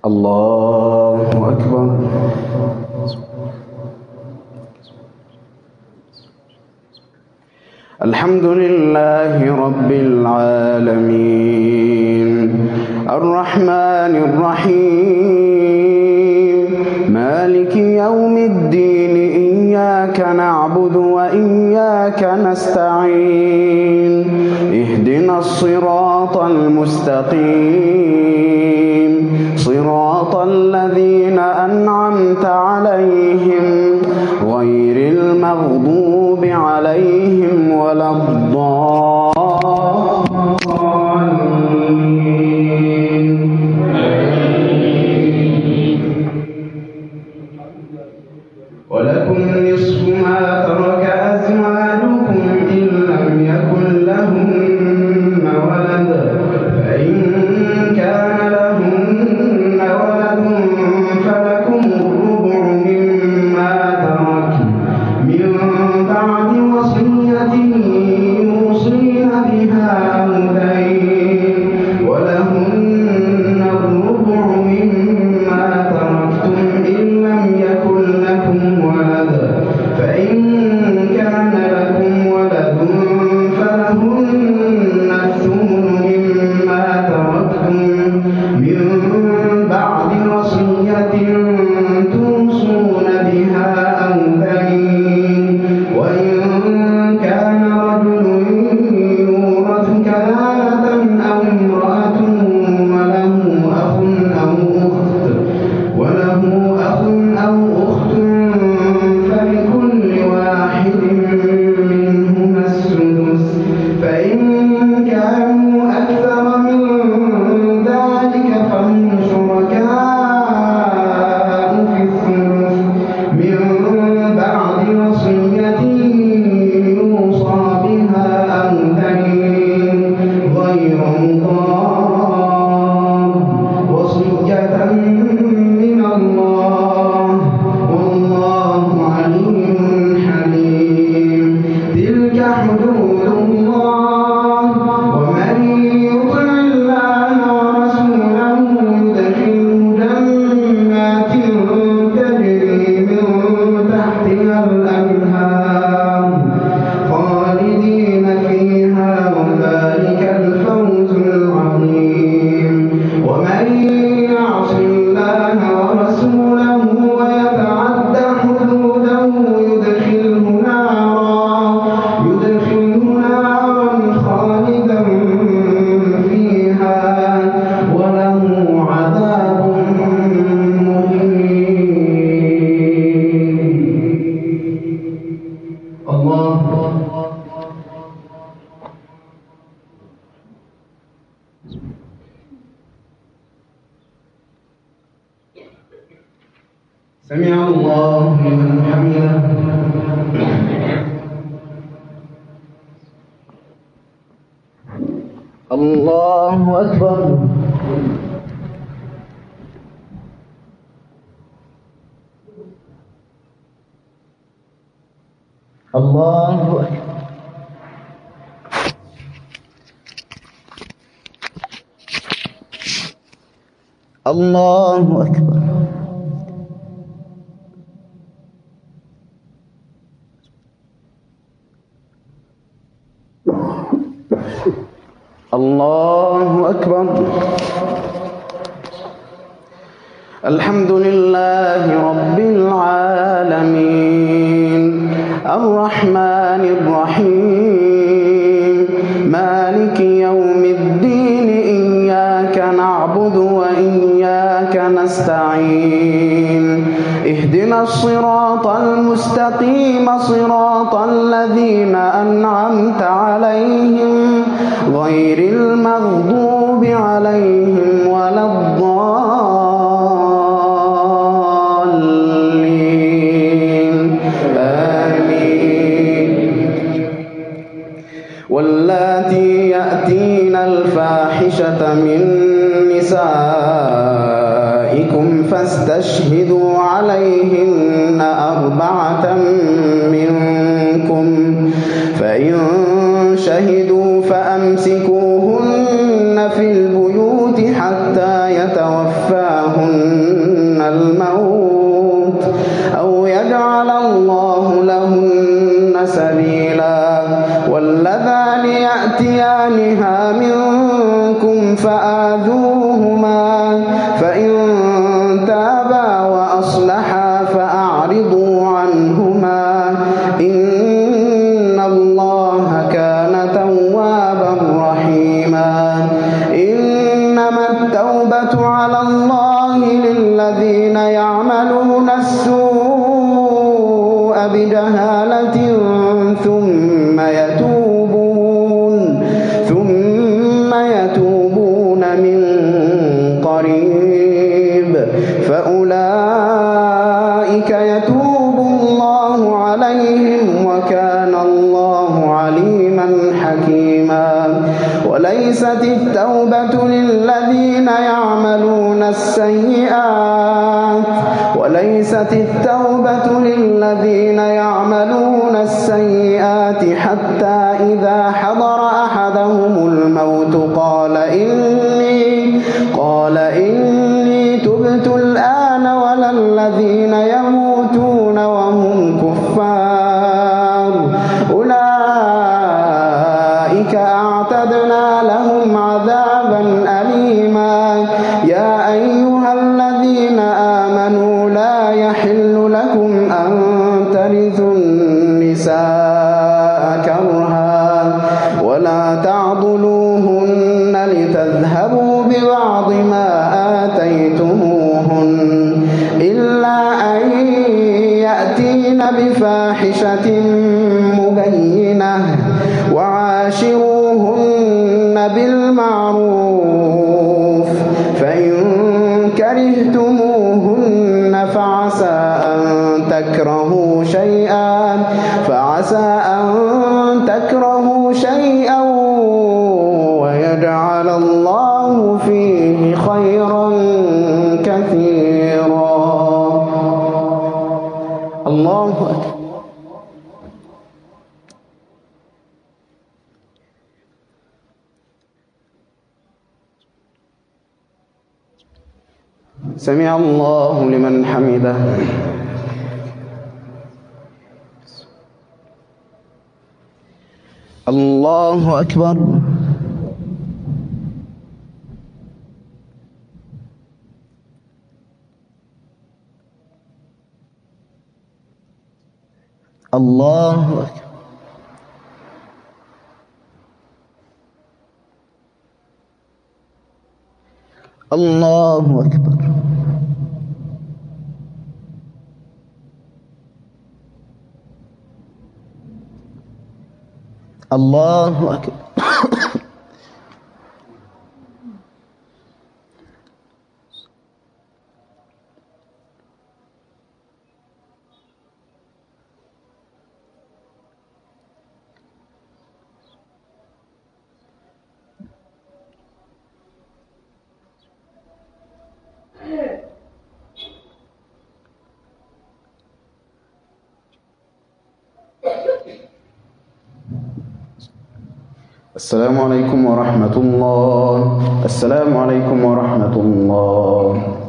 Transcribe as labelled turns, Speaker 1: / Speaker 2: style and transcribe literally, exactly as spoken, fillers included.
Speaker 1: الله أكبر. الحمد لله رب العالمين الرحمن الرحيم مالك يوم الدين إياك نعبد وإياك نستعين اهدنا الصراط المستقيم صراط الذين أنعمت عليهم غير المغضوب عليهم ولا الضالين. ولكم نصف ما ترك أزواجكم إن لم يكن لهن ولد فإن كان لهن ولد فلكم الربع مما ترك من بعد وصية يوصين بها أو دين ولهن الربع مما تركتم إن لم يكن لكم ولد فإن كان لكم ولد فلهن الثمن مما تركتم من بعد وصية توصون بها أو دين وإن كان رجل يورث كلالة أو امرأة وله أخ أو أخت وله أخ أو أخت فلكل واحد منهما السدس فإن كانوا أكثر من ذلك فهم شركاء في الثلث من بعد وصية يوصى بها أو دين غير مضار وصية من الله والله عليم حليم. تلك حدود الله ومن يطع الله ورسوله يدخله جنات تجري من تحتها الأنهار خالدين فيها وذلك الفوز العظيم. ومن يعص الله ورسوله ويتعد حدوده يدخله نارا يدخله نارا خالدا فيها وله عذاب مهين. الله سمع الله لمن حمده. الله أكبر. الله أكبر. الله أكبر. الله أكبر. الحمد لله رب العالمين الرحمن الرحيم مالك يوم الدين إياك نعبد وإياك نستعين اهدنا الصراط المستقيم صراط الذين أنعمت عليهم غير المغضوب عليهم ولا الضالين آمين. واللاتي يأتين الفاحشة من نسائكم فاستشهدوا عليهن أربعة منكم فإن شهدوا فأمسكوهن في البيوت حتى يتوفاهن يتوفاهن الموت أو يجعل الله لهن سبيلا واللذان يأتيانها منكم فآذوهما فإن تابا وأصلحا فأعرضوا عنهما إن الله كان توابا رحيما إنما التوبة على الله للذين يعملون السوء بجهالة ثم يتوبون ثم يتوبون من قريب فأولئك يتوب الله عليهم وكان الله عليما حكيما وليست التوبة للذين يعملون السيئات وليست التوبة للذين يعملون السيئات حتى إذا حضر أحدهم الموت قال إني قال إني تبت الآن ولا الذين يموتون وهم كفار أولئك أعتدنا لهم عذابا أليما يا أيها الذين آمنوا لا يحل لكم أن ترثوا النساء كرها ولا تعضلوهن لتذهبوا ببعض ما آتيتموهن إلا أن يأتين بفاحشة مبينة وعاشروهن بالمعروف فإن كرهتموهن فعسى أن تكرهوا شيئا فعسى أن تكرهوا شيئا ويجعل الله فيه خيرا كثيرا. الله أكبر. سمع الله لمن حمده. الله أكبر. الله أكبر. الله أكبر. الله أكبر. السلام عليكم ورحمة الله. السلام عليكم ورحمة الله.